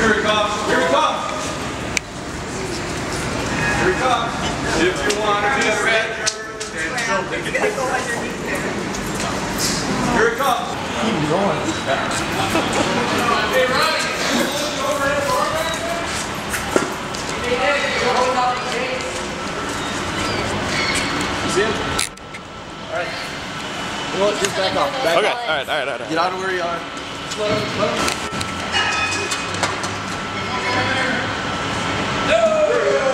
Here it comes. Here it comes. Here it comes. If you want to get ready. Here it comes. Keep going. Hey, Ronnie. See him? Alright. You know what? Just back off. Back Okay, off. alright. Get out of where you are. Let him.